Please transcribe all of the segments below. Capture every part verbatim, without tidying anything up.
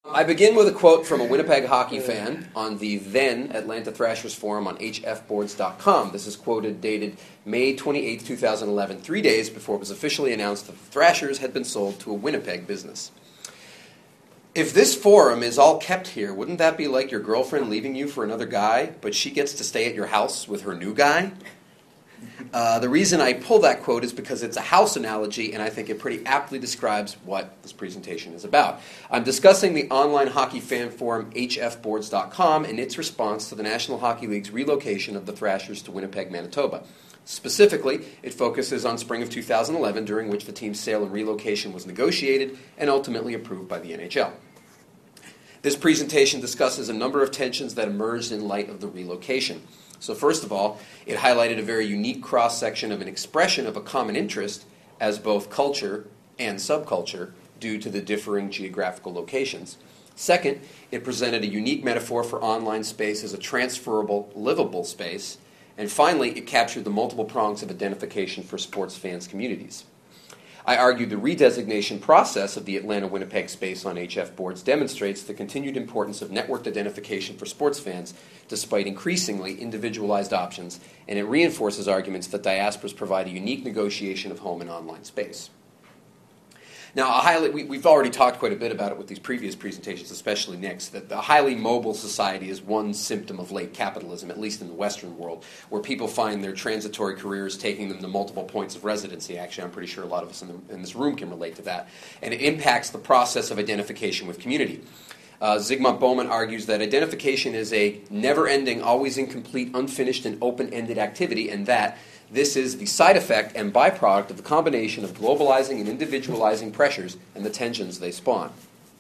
I begin with a quote from a Winnipeg hockey fan on the then Atlanta Thrashers forum on H F boards dot com. This is quoted dated May twenty-eighth, two thousand eleven, three days before it was officially announced that the Thrashers had been sold to a Winnipeg business. If this forum is all kept here, wouldn't that be like your girlfriend leaving you for another guy, but she gets to stay at your house with her new guy? Uh, the reason I pull that quote is because it's a house analogy, and I think it pretty aptly describes what this presentation is about. I'm discussing the online hockey fan forum H F boards dot com and its response to the National Hockey League's relocation of the Thrashers to Winnipeg, Manitoba. Specifically, it focuses on spring of two thousand eleven, during which the team's sale and relocation was negotiated and ultimately approved by the N H L. This presentation discusses a number of tensions that emerged in light of the relocation. So first of all, it highlighted a very unique cross-section of an expression of a common interest as both culture and subculture due to the differing geographical locations. Second, it presented a unique metaphor for online space as a transferable, livable space. And finally, it captured the multiple prongs of identification for sports fans' communities. I argued the redesignation process of the Atlanta-Winnipeg space on H F boards demonstrates the continued importance of networked identification for sports fans despite increasingly individualized options, and it reinforces arguments that diasporas provide a unique negotiation of home and online space. Now, a highly, we, we've already talked quite a bit about it with these previous presentations, especially Nick's, that the highly mobile society is one symptom of late capitalism, at least in the Western world, where people find their transitory careers taking them to multiple points of residency. Actually, I'm pretty sure a lot of us in, the, in this room can relate to that. And it impacts the process of identification with community. Uh, Zygmunt Bauman argues that identification is a never-ending, always incomplete, unfinished, and open-ended activity, and that this is the side effect and byproduct of the combination of globalizing and individualizing pressures and the tensions they spawn.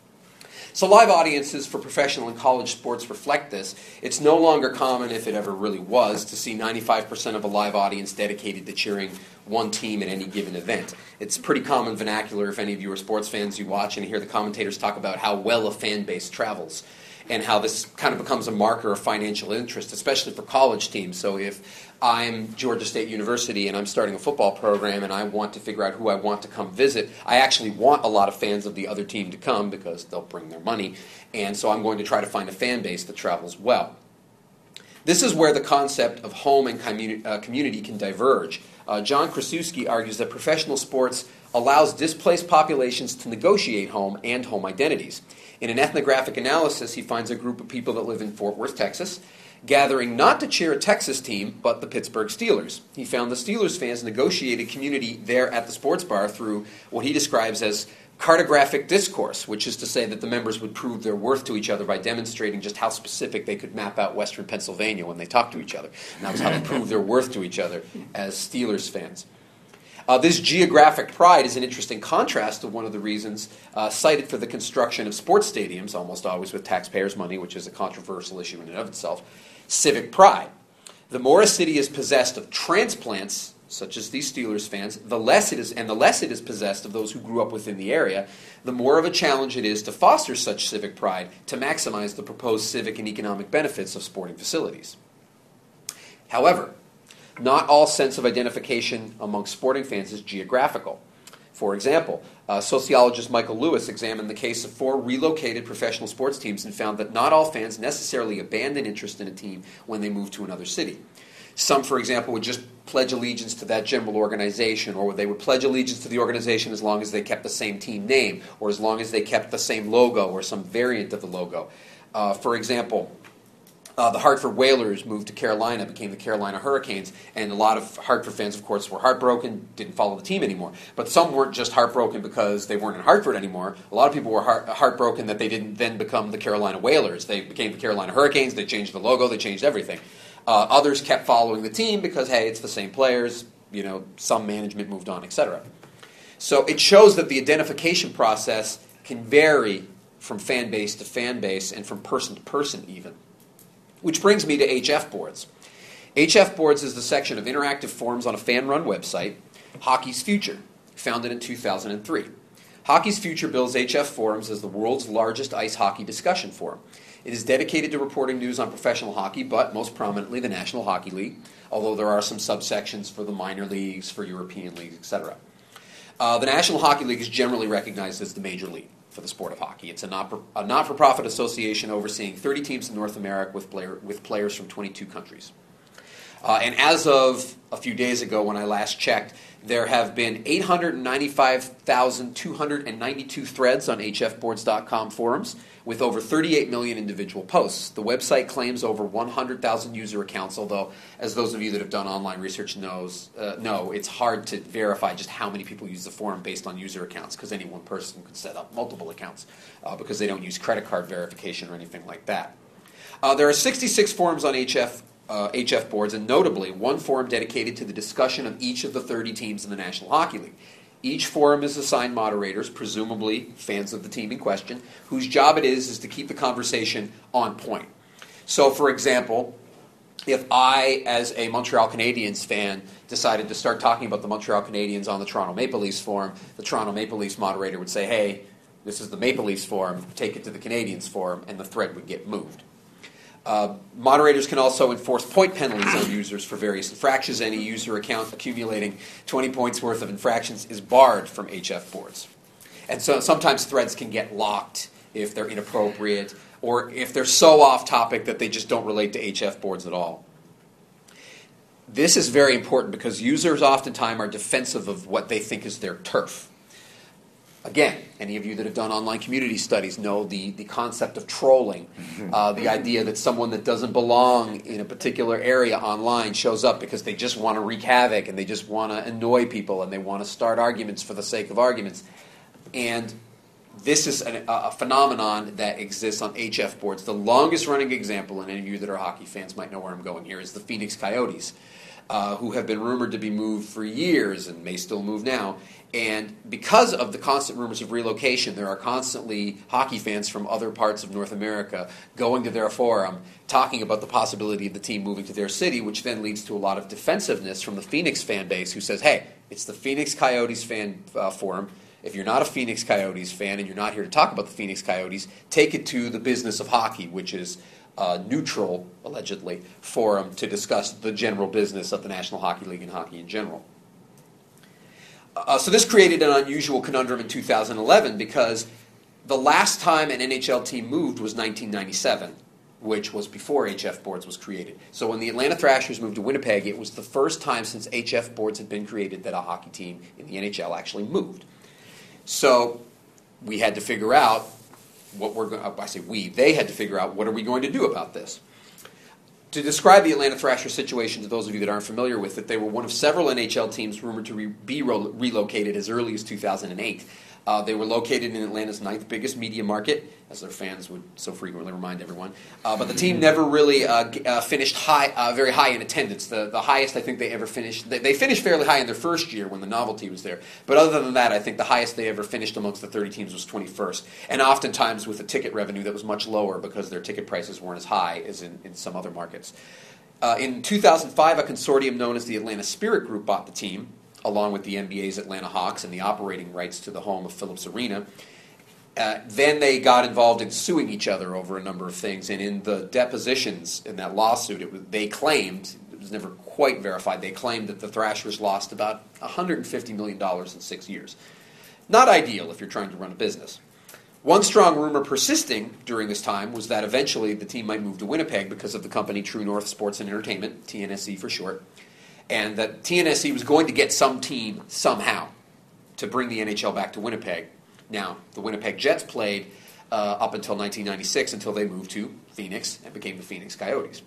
So live audiences for professional and college sports reflect this. It's no longer common, if it ever really was, to see ninety-five percent of a live audience dedicated to cheering one team at any given event. It's pretty common vernacular. If any of you are sports fans, you watch and hear the commentators talk about how well a fan base travels, and how this kind of becomes a marker of financial interest, especially for college teams. So if I'm Georgia State University and I'm starting a football program and I want to figure out who I want to come visit, I actually want a lot of fans of the other team to come because they'll bring their money, and so I'm going to try to find a fan base that travels well. This is where the concept of home and communi- uh, community can diverge. Uh, John Krasuski argues that professional sports allows displaced populations to negotiate home and home identities. In an ethnographic analysis, he finds a group of people that live in Fort Worth, Texas, gathering not to cheer a Texas team, but the Pittsburgh Steelers. He found the Steelers fans negotiated community there at the sports bar through what he describes as cartographic discourse, which is to say that the members would prove their worth to each other by demonstrating just how specific they could map out Western Pennsylvania when they talked to each other. And that was how they proved their worth to each other as Steelers fans. Uh, this geographic pride is an interesting contrast to one of the reasons uh, cited for the construction of sports stadiums, almost always with taxpayers' money, which is a controversial issue in and of itself, civic pride. The more a city is possessed of transplants, such as these Steelers fans, the less it is, and the less it is possessed of those who grew up within the area, the more of a challenge it is to foster such civic pride to maximize the proposed civic and economic benefits of sporting facilities. However, not all sense of identification among sporting fans is geographical. For example, uh, sociologist Michael Lewis examined the case of four relocated professional sports teams and found that not all fans necessarily abandon interest in a team when they move to another city. Some, for example, would just pledge allegiance to that general organization, or they would pledge allegiance to the organization as long as they kept the same team name, or as long as they kept the same logo or some variant of the logo. Uh, for example, Uh, the Hartford Whalers moved to Carolina, became the Carolina Hurricanes, and a lot of Hartford fans, of course, were heartbroken, didn't follow the team anymore. But some weren't just heartbroken because they weren't in Hartford anymore. A lot of people were heart- heartbroken that they didn't then become the Carolina Whalers. They became the Carolina Hurricanes, they changed the logo, they changed everything. Uh, others kept following the team because, hey, it's the same players, you know, some management moved on, et cetera. So it shows that the identification process can vary from fan base to fan base and from person to person even. Which brings me to H F Boards. H F Boards is the section of interactive forums on a fan-run website, Hockey's Future, founded in two thousand three. Hockey's Future bills H F Forums as the world's largest ice hockey discussion forum. It is dedicated to reporting news on professional hockey, but most prominently the National Hockey League, although there are some subsections for the minor leagues, for European leagues, et cetera. Uh, the National Hockey League is generally recognized as the major league. for the sport of hockey. It's a, not, a not-for-profit association overseeing thirty teams in North America with, player, with players from twenty-two countries. Uh, and as of a few days ago, when I last checked, there have been eight hundred ninety-five thousand two hundred ninety-two threads on H F boards dot com forums with over thirty-eight million individual posts. The website claims over one hundred thousand user accounts, although, as those of you that have done online research knows, uh, know, it's hard to verify just how many people use the forum based on user accounts, because any one person could set up multiple accounts uh, because they don't use credit card verification or anything like that. Uh, there are sixty-six forums on H F Uh, H F boards, and notably one forum dedicated to the discussion of each of the thirty teams in the National Hockey League. Each forum is assigned moderators, presumably fans of the team in question, whose job it is is to keep the conversation on point. So, for example, if I, as a Montreal Canadiens fan, decided to start talking about the Montreal Canadiens on the Toronto Maple Leafs forum, the Toronto Maple Leafs moderator would say, hey, this is the Maple Leafs forum, take it to the Canadiens forum, and the thread would get moved. Uh, moderators can also enforce point penalties on users for various infractions. Any user account accumulating twenty points worth of infractions is barred from H F boards. And so sometimes threads can get locked if they're inappropriate or if they're so off topic that they just don't relate to H F boards at all. This is very important because users oftentimes are defensive of what they think is their turf. Again, any of you that have done online community studies know the, the concept of trolling, uh, the idea that someone that doesn't belong in a particular area online shows up because they just want to wreak havoc and they just want to annoy people and they want to start arguments for the sake of arguments. And this is an, a phenomenon that exists on H F boards. The longest running example, and any of you that are hockey fans might know where I'm going here, is the Phoenix Coyotes, uh, who have been rumored to be moved for years and may still move now. And because of the constant rumors of relocation, there are constantly hockey fans from other parts of North America going to their forum, talking about the possibility of the team moving to their city, which then leads to a lot of defensiveness from the Phoenix fan base who says, hey, it's the Phoenix Coyotes fan uh, forum. If you're not a Phoenix Coyotes fan and you're not here to talk about the Phoenix Coyotes, take it to the Business of Hockey, which is a neutral, allegedly, forum to discuss the general business of the National Hockey League and hockey in general. Uh, so this created an unusual conundrum in two thousand eleven because the last time an N H L team moved was nineteen ninety-seven, which was before H F boards was created. So when the Atlanta Thrashers moved to Winnipeg, it was the first time since H F boards had been created that a hockey team in the N H L actually moved. So we had to figure out what we're going to, I say we, they had to figure out what are we going to do about this. To describe the Atlanta Thrashers situation to those of you that aren't familiar with it, they were one of several N H L teams rumored to re- be re- relocated as early as two thousand eight. Uh, they were located in Atlanta's ninth biggest media market, as their fans would so frequently remind everyone. Uh, but the team never really uh, uh, finished high, uh, very high in attendance. The, the highest I think they ever finished, they, they finished fairly high in their first year when the novelty was there. But other than that, I think the highest they ever finished amongst the thirty teams was twenty-first. And oftentimes with a ticket revenue that was much lower because their ticket prices weren't as high as in, in some other markets. Uh, in two thousand five, a consortium known as the Atlanta Spirit Group bought the team, along with the N B A's Atlanta Hawks and the operating rights to the home of Phillips Arena. Uh, then they got involved in suing each other over a number of things, and in the depositions in that lawsuit, it was, they claimed, it was never quite verified, they claimed that the Thrashers lost about one hundred fifty million dollars in six years. Not ideal if you're trying to run a business. One strong rumor persisting during this time was that eventually the team might move to Winnipeg because of the company True North Sports and Entertainment, T N S E for short, and that T N S E was going to get some team somehow to bring the N H L back to Winnipeg. Now, the Winnipeg Jets played uh, up until nineteen ninety-six until they moved to Phoenix and became the Phoenix Coyotes.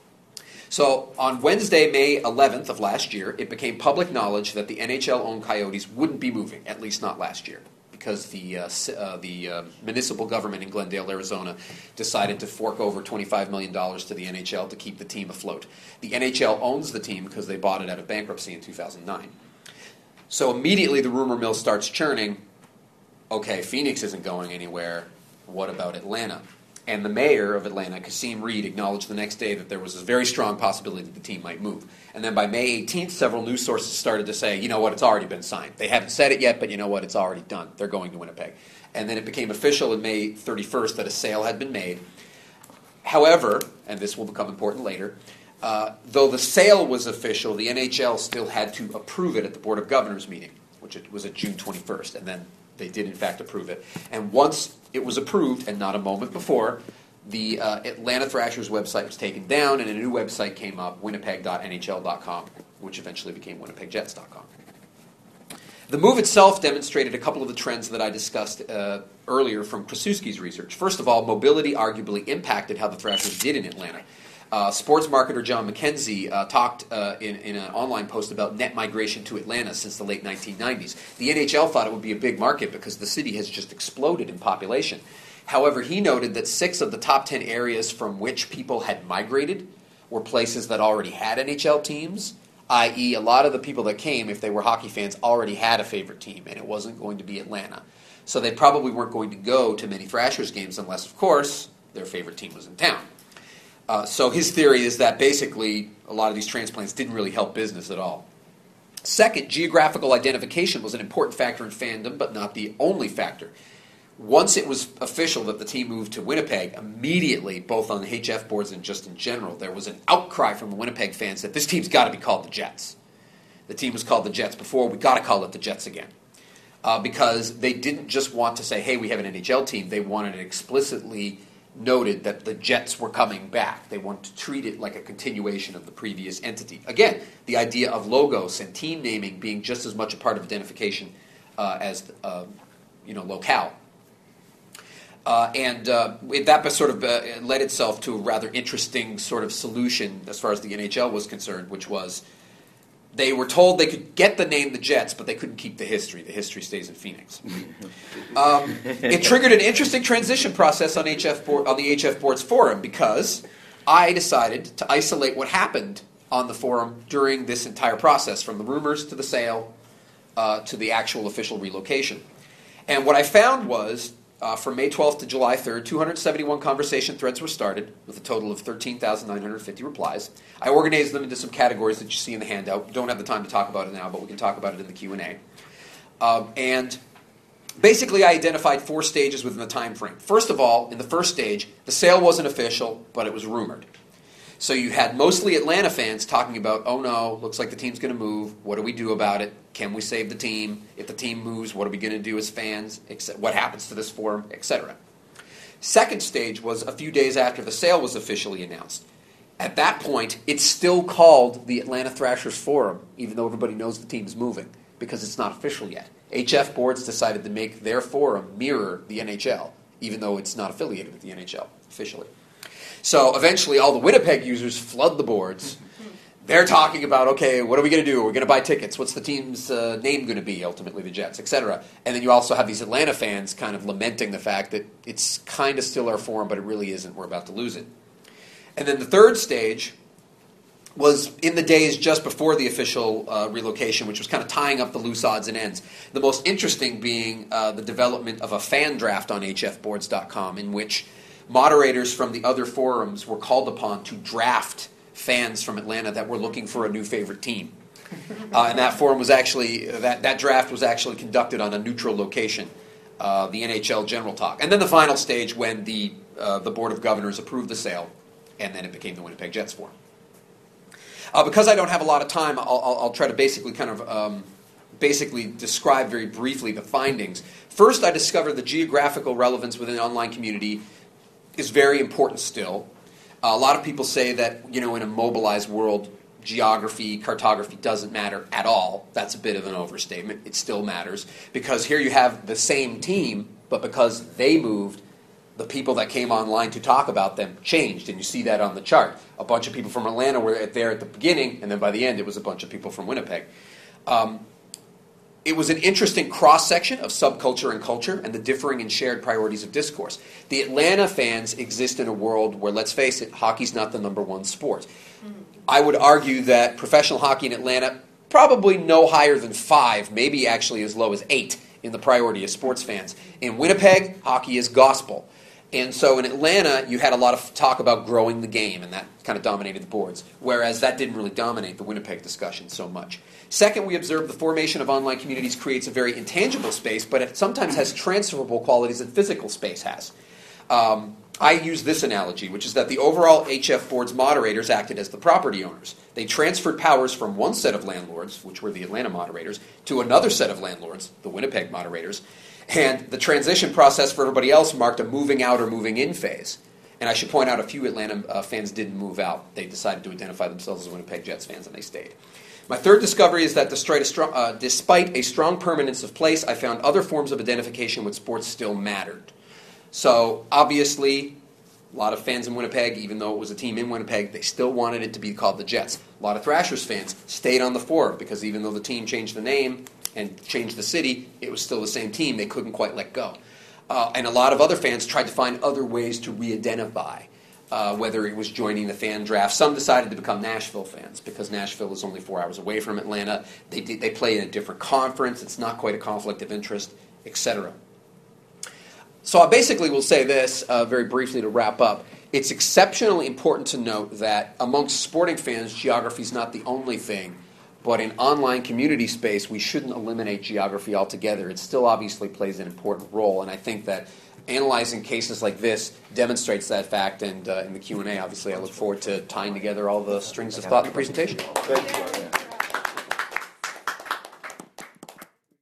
So on Wednesday, May eleventh of last year, it became public knowledge that the N H L-owned Coyotes wouldn't be moving, at least not last year, because the uh, uh, the uh, municipal government in Glendale, Arizona, decided to fork over twenty-five million dollars to the N H L to keep the team afloat. The N H L owns the team because they bought it out of bankruptcy in two thousand nine. So immediately the rumor mill starts churning. Okay, Phoenix isn't going anywhere. What about Atlanta? And the mayor of Atlanta, Kasim Reed, acknowledged the next day that there was a very strong possibility that the team might move. And then by May eighteenth, several news sources started to say, you know what, it's already been signed. They haven't said it yet, but you know what, it's already done. They're going to Winnipeg. And then it became official on May thirty-first that a sale had been made. However, and this will become important later, uh, though the sale was official, the N H L still had to approve it at the Board of Governors meeting, which it was at June twenty-first. And then they did in fact approve it. And once it was approved, and not a moment before, the uh, Atlanta Thrashers website was taken down, and a new website came up, winnipeg dot n h l dot com, which eventually became winnipeg jets dot com. The move itself demonstrated a couple of the trends that I discussed uh, earlier from Krasuski's research. First of all, mobility arguably impacted how the Thrashers did in Atlanta. Uh, sports marketer John McKenzie uh, talked uh, in, in an online post about net migration to Atlanta since the late nineteen nineties. The N H L thought it would be a big market because the city has just exploded in population. However, he noted that six of the top ten areas from which people had migrated were places that already had N H L teams, that is a lot of the people that came, if they were hockey fans, already had a favorite team, and it wasn't going to be Atlanta. So they probably weren't going to go to many Thrashers games unless, of course, their favorite team was in town. Uh, so his theory is that basically a lot of these transplants didn't really help business at all. Second, geographical identification was an important factor in fandom, but not the only factor. Once it was official that the team moved to Winnipeg, immediately, both on the H F boards and just in general, there was an outcry from the Winnipeg fans that this team's got to be called the Jets. The team was called the Jets before, we got to call it the Jets again. Uh, because they didn't just want to say, hey, we have an N H L team. They wanted it explicitly noted that the Jets were coming back. They wanted to treat it like a continuation of the previous entity. Again, the idea of logos and team naming being just as much a part of identification uh, as uh, you know, locale. Uh, and uh, that sort of uh, led itself to a rather interesting sort of solution as far as the N H L was concerned, which was they were told they could get the name the Jets, but they couldn't keep the history. The history stays in Phoenix. Um, it triggered an interesting transition process on, H F board, on the H F Boards forum because I decided to isolate what happened on the forum during this entire process, from the rumors to the sale uh, to the actual official relocation. And what I found was, Uh, from May twelfth to July third, two hundred seventy-one conversation threads were started with a total of thirteen thousand nine hundred fifty replies. I organized them into some categories that you see in the handout. We don't have the time to talk about it now, but we can talk about it in the Q and A. Um, and basically, I identified four stages within the time frame. First of all, in the first stage, the sale wasn't official, but it was rumored. So you had mostly Atlanta fans talking about, oh no, looks like the team's going to move. What do we do about it? Can we save the team? If the team moves, what are we going to do as fans? What happens to this forum? et cetera. Second stage was a few days after the sale was officially announced. At that point, it's still called the Atlanta Thrashers Forum, even though everybody knows the team is moving, because it's not official yet. H F Boards decided to make their forum mirror the N H L, even though it's not affiliated with the N H L officially. So eventually all the Winnipeg users flood the boards. They're talking about, okay, what are we going to do? We're going to buy tickets. What's the team's uh, name going to be, ultimately the Jets, et cetera. And then you also have these Atlanta fans kind of lamenting the fact that it's kind of still our forum, but it really isn't. We're about to lose it. And then the third stage was in the days just before the official uh, relocation, which was kind of tying up the loose odds and ends. The most interesting being uh, the development of a fan draft on H F boards dot com, in which moderators from the other forums were called upon to draft fans from Atlanta that were looking for a new favorite team. Uh, and that forum was actually, that, that draft was actually conducted on a neutral location, uh, the N H L General Talk. And then the final stage when the, uh, the Board of Governors approved the sale, and then it became the Winnipeg Jets Forum. Uh, because I don't have a lot of time, I'll, I'll, I'll try to basically kind of um, basically describe very briefly the findings. First, I discovered the geographical relevance within the online community is very important still. Uh, a lot of people say that, you know, in a mobilized world, geography, cartography doesn't matter at all. That's a bit of an overstatement. It still matters. Because here you have the same team, but because they moved, the people that came online to talk about them changed. And you see that on the chart. A bunch of people from Atlanta were there at the beginning, and then by the end it was a bunch of people from Winnipeg. Um, It was an interesting cross-section of subculture and culture and the differing and shared priorities of discourse. The Atlanta fans exist in a world where, let's face it, hockey's not the number one sport. Mm-hmm. I would argue that professional hockey in Atlanta, probably no higher than five, maybe actually as low as eight in the priority of sports fans. In Winnipeg, hockey is gospel. And so in Atlanta, you had a lot of talk about growing the game, and that kind of dominated the boards, whereas that didn't really dominate the Winnipeg discussion so much. Second, we observed the formation of online communities creates a very intangible space, but it sometimes has transferable qualities that physical space has. Um, I use this analogy, which is that the overall H F Boards moderators acted as the property owners. They transferred powers from one set of landlords, which were the Atlanta moderators, to another set of landlords, the Winnipeg moderators. And the transition process for everybody else marked a moving out or moving in phase. And I should point out a few Atlanta uh, fans didn't move out. They decided to identify themselves as Winnipeg Jets fans, and they stayed. My third discovery is that despite a, strong, uh, despite a strong permanence of place, I found other forms of identification with sports still mattered. So, obviously, a lot of fans in Winnipeg, even though it was a team in Winnipeg, they still wanted it to be called the Jets. A lot of Thrashers fans stayed on the four because even though the team changed the name and changed the city, it was still the same team. They couldn't quite let go. Uh, and a lot of other fans tried to find other ways to re-identify, uh, whether it was joining the fan draft. Some decided to become Nashville fans because Nashville is only four hours away from Atlanta. They, they play in a different conference. It's not quite a conflict of interest, et cetera. So I basically will say this uh, very briefly to wrap up. It's exceptionally important to note that amongst sporting fans, geography is not the only thing. But in online community space, we shouldn't eliminate geography altogether. It still obviously plays an important role. And I think that analyzing cases like this demonstrates that fact. And uh, in the Q and A, obviously, I look forward to tying together all the strings of thought in the presentation. Thank you.